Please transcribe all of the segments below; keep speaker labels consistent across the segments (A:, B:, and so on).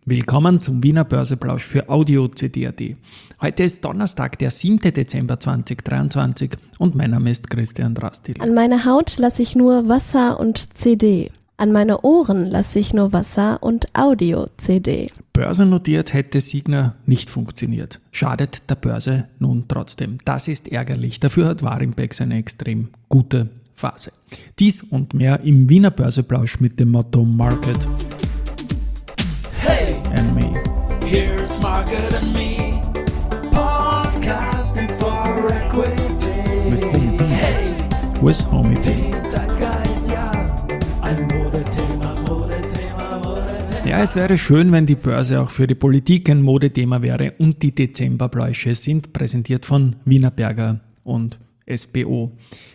A: Willkommen zum Wiener Börseplausch für Audio CD.at. Heute ist Donnerstag, der 7. Dezember 2023 und mein Name ist Christian Drastil.
B: An meine Haut lasse ich nur Wasser und CD. An meine Ohren lasse ich nur Wasser und Audio-CD.
A: Börsennotiert hätte Signa nicht funktioniert. Schadet der Börse nun trotzdem. Das ist ärgerlich. Dafür hat Warimpex eine extrem gute Phase. Dies und mehr im Wiener Börseplausch mit dem Motto Market and Me.
C: Here's Market and Me, podcasting for equity.
A: Mit Homie B.
C: Hey,
A: With Homie B.
C: die Zeitgeist, ja, ein Modethema.
A: Ja, es wäre schön, wenn die Börse auch für die Politik ein Modethema wäre und die Dezemberbläusche sind präsentiert von Wienerberger und SBO.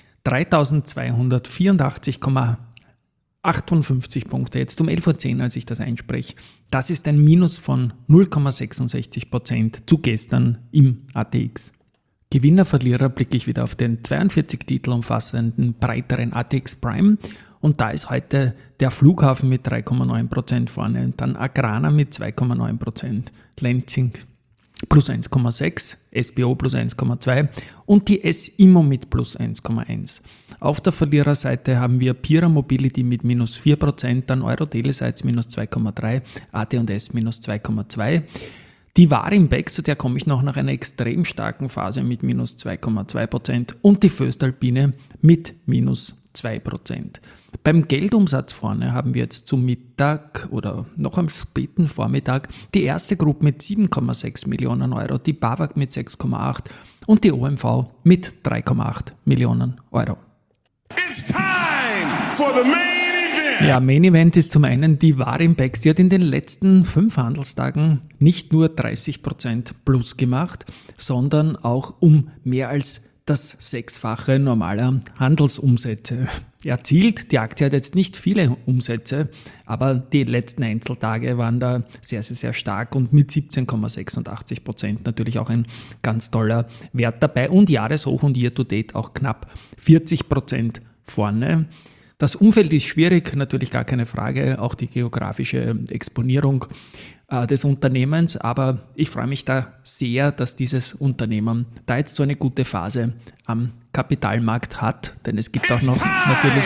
A: 3284,58 Punkte, jetzt um 11.10 Uhr, als ich das einspreche. Das ist ein Minus von 0,66% zu gestern im ATX. Gewinner, Verlierer blicke ich wieder auf den 42 Titel umfassenden breiteren ATX Prime. Und da ist heute der Flughafen mit 3,9% vorne, dann Agrana mit 2,9%, Lenzing plus 1,6, SBO plus 1,2 und die S-Immo mit plus 1,1. Auf der Verliererseite haben wir Pira Mobility mit minus 4%, dann Euro-Telesites minus 2,3, AT&S minus 2,2. Die Warimpex, zu der komme ich noch nach einer extrem starken Phase mit minus 2,2% und die Voestalpine mit minus 2%. Beim Geldumsatz vorne haben wir jetzt zum Mittag oder noch am späten Vormittag die erste Gruppe mit 7,6 Millionen Euro, die BAWAG mit 6,8 und die OMV mit 3,8 Millionen Euro.
D: It's time for the main event.
A: Ja, Main Event ist zum einen die Warimpex, die hat in den letzten 5 Handelstagen nicht nur 30% plus gemacht, sondern auch um mehr als das 6-fache normaler Handelsumsätze erzielt. Die Aktie hat jetzt nicht viele Umsätze, aber die letzten Einzeltage waren da sehr, sehr, sehr stark und mit 17,86% natürlich auch ein ganz toller Wert dabei und Jahreshoch und Year-to-Date auch knapp 40% vorne. Das Umfeld ist schwierig, natürlich gar keine Frage, auch die geografische Exponierung des Unternehmens, aber ich freue mich da sehr, dass dieses Unternehmen da jetzt so eine gute Phase am Kapitalmarkt hat, denn es gibt auch noch natürlich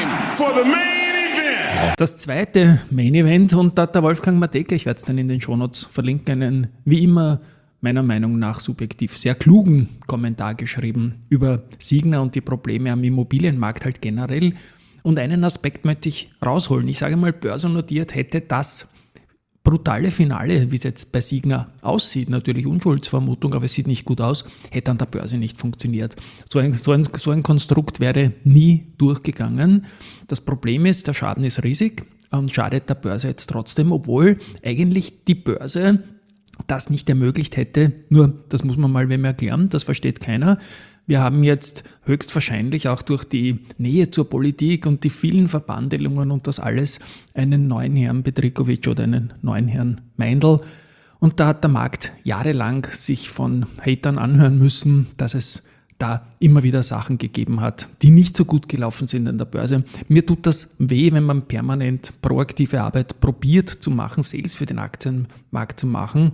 A: das zweite Main Event und da hat der Wolfgang Matejka, ich werde es dann in den Shownotes verlinken, einen wie immer meiner Meinung nach subjektiv sehr klugen Kommentar geschrieben über Signa und die Probleme am Immobilienmarkt halt generell. Und einen Aspekt möchte ich rausholen. Ich sage mal, börsennotiert hätte das brutale Finale, wie es jetzt bei Signa aussieht, natürlich Unschuldsvermutung, aber es sieht nicht gut aus, hätte an der Börse nicht funktioniert. So ein Konstrukt wäre nie durchgegangen. Das Problem ist, der Schaden ist riesig und schadet der Börse jetzt trotzdem, obwohl eigentlich die Börse das nicht ermöglicht hätte. Nur, das muss man mal wem erklären, das versteht keiner. Wir haben jetzt höchstwahrscheinlich auch durch die Nähe zur Politik und die vielen Verbandelungen und das alles einen neuen Herrn Bedrikovic oder einen neuen Herrn Meindl. Und da hat der Markt jahrelang sich von Hatern anhören müssen, dass es da immer wieder Sachen gegeben hat, die nicht so gut gelaufen sind an der Börse. Mir tut das weh, wenn man permanent proaktive Arbeit probiert zu machen, Sales für den Aktienmarkt zu machen.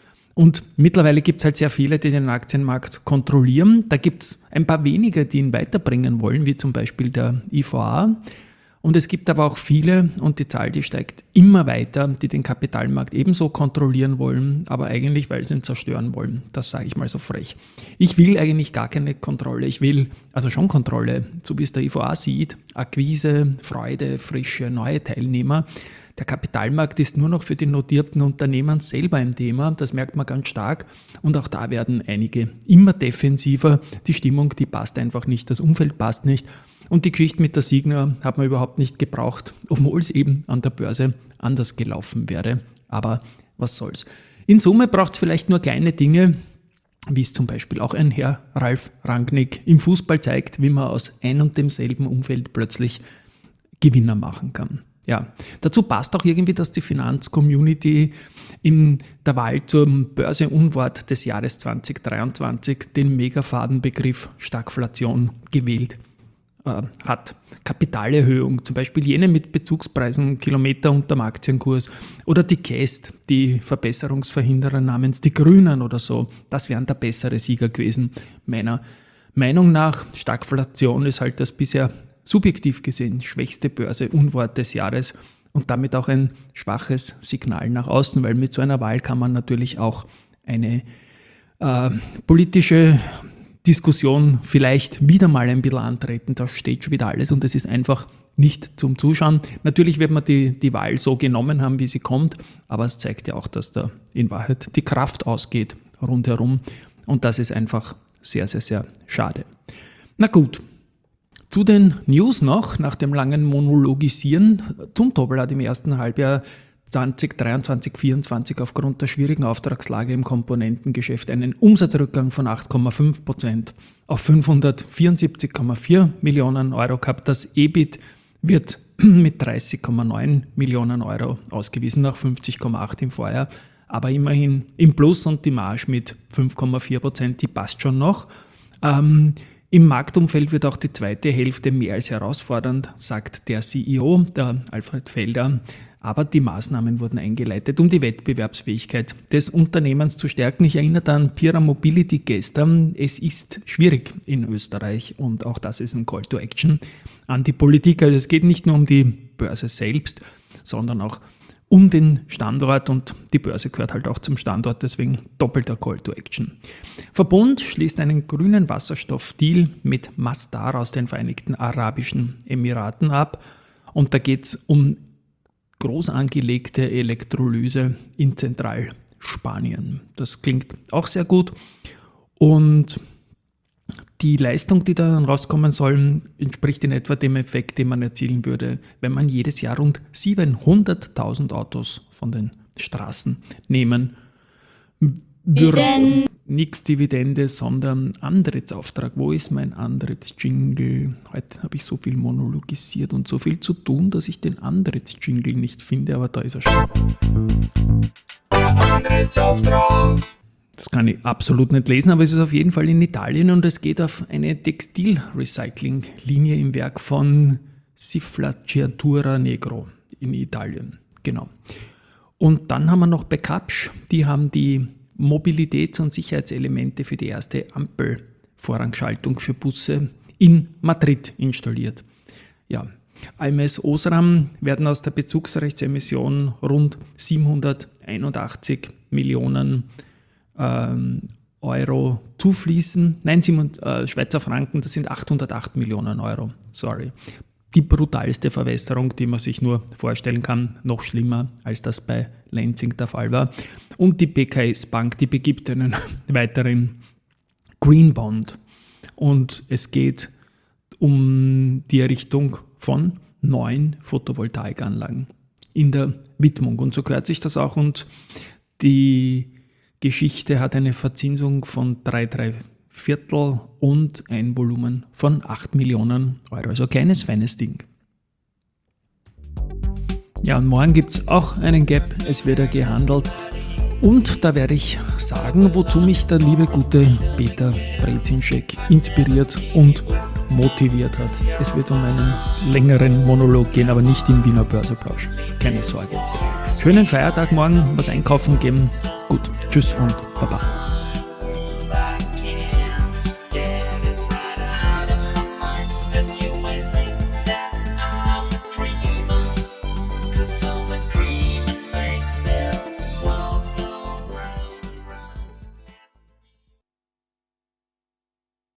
A: Und mittlerweile gibt es halt sehr viele, die den Aktienmarkt kontrollieren. Da gibt es ein paar wenige, die ihn weiterbringen wollen, wie zum Beispiel der IVA. Und es gibt aber auch viele, und die Zahl, die steigt immer weiter, die den Kapitalmarkt ebenso kontrollieren wollen, aber eigentlich, weil sie ihn zerstören wollen. Das sage ich mal so frech. Ich will eigentlich gar keine Kontrolle. Ich will also schon Kontrolle, so wie es der IVA sieht. Akquise, Freude, frische, neue Teilnehmer. Der Kapitalmarkt ist nur noch für die notierten Unternehmen selber ein Thema, das merkt man ganz stark und auch da werden einige immer defensiver. Die Stimmung, die passt einfach nicht, das Umfeld passt nicht und die Geschichte mit der Signa hat man überhaupt nicht gebraucht, obwohl es eben an der Börse anders gelaufen wäre. Aber was soll's. In Summe braucht es vielleicht nur kleine Dinge, wie es zum Beispiel auch ein Herr Ralf Rangnick im Fußball zeigt, wie man aus ein und demselben Umfeld plötzlich Gewinner machen kann. Ja, dazu passt auch irgendwie, dass die Finanzcommunity in der Wahl zum Börse-Unwort des Jahres 2023 den Megafadenbegriff Stagflation gewählt hat. Kapitalerhöhung, zum Beispiel jene mit Bezugspreisen, Kilometer unterm Aktienkurs oder die KEST, die Verbesserungsverhinderer namens die Grünen oder so, das wären der bessere Sieger gewesen, meiner Meinung nach. Stagflation ist halt das bisher subjektiv gesehen schwächste Börse-Unwort des Jahres und damit auch ein schwaches Signal nach außen, weil mit so einer Wahl kann man natürlich auch eine politische Diskussion vielleicht wieder mal ein bisschen antreten. Da steht schon wieder alles und es ist einfach nicht zum Zuschauen. Natürlich wird man die Wahl so genommen haben, wie sie kommt, aber es zeigt ja auch, dass da in Wahrheit die Kraft ausgeht rundherum und das ist einfach sehr, sehr, sehr schade. Na gut, zu den News noch, nach dem langen Monologisieren. Zumtobel hat im ersten Halbjahr 2023/24 aufgrund der schwierigen Auftragslage im Komponentengeschäft einen Umsatzrückgang von 8,5% auf 574,4 Millionen Euro gehabt. Das EBIT wird mit 30,9 Millionen Euro ausgewiesen, nach 50,8 im Vorjahr, aber immerhin im Plus und die Marge mit 5,4%, die passt schon noch. Im Marktumfeld wird auch die zweite Hälfte mehr als herausfordernd, sagt der CEO, der Alfred Felder. Aber die Maßnahmen wurden eingeleitet, um die Wettbewerbsfähigkeit des Unternehmens zu stärken. Ich erinnere an Pira Mobility gestern. Es ist schwierig in Österreich und auch das ist ein Call to Action an die Politik. Also es geht nicht nur um die Börse selbst, sondern auch um den Standort und die Börse gehört halt auch zum Standort, deswegen doppelter Call to Action. Verbund schließt einen grünen Wasserstoff-Deal mit Masdar aus den Vereinigten Arabischen Emiraten ab und da geht es um groß angelegte Elektrolyse in Zentralspanien. Das klingt auch sehr gut und die Leistung, die da rauskommen soll, entspricht in etwa dem Effekt, den man erzielen würde, wenn man jedes Jahr rund 700.000 Autos von den Straßen nehmen würde. Nix Dividende, sondern Antrittsauftrag. Wo ist mein Antrittsjingle? Heute habe ich so viel monologisiert und so viel zu tun, dass ich den Antrittsjingle nicht finde, aber da ist er schon. Antrittsauftrag. Das kann ich absolut nicht lesen, aber es ist auf jeden Fall in Italien und es geht auf eine Textilrecycling-Linie im Werk von Cifracciatura Negro in Italien. Genau. Und dann haben wir noch bei Kapsch, die haben die Mobilitäts- und Sicherheitselemente für die erste Ampelvorrangschaltung für Busse in Madrid installiert. Ja, AMS Osram werden aus der Bezugsrechtsemission rund 781 Millionen Euro zufließen. Nein, Schweizer Franken, das sind 808 Millionen Euro. Sorry. Die brutalste Verwässerung, die man sich nur vorstellen kann, noch schlimmer, als das bei Lenzing der Fall war. Und die BKS Bank, die begibt einen weiteren Green Bond. Und es geht um die Errichtung von 9 Photovoltaikanlagen in der Widmung. Und so gehört sich das auch. Und die Geschichte hat eine Verzinsung von 3,75 und ein Volumen von 8 Millionen Euro. Also kleines, feines Ding. Ja, und morgen gibt es auch einen Gap. Es wird ja gehandelt. Und da werde ich sagen, wozu mich der liebe gute Peter Brezinschek inspiriert und motiviert hat. Es wird um einen längeren Monolog gehen, aber nicht im Wiener Börseplausch. Keine Sorge. Schönen Feiertag morgen, was einkaufen geben. Gut, tschüss und baba.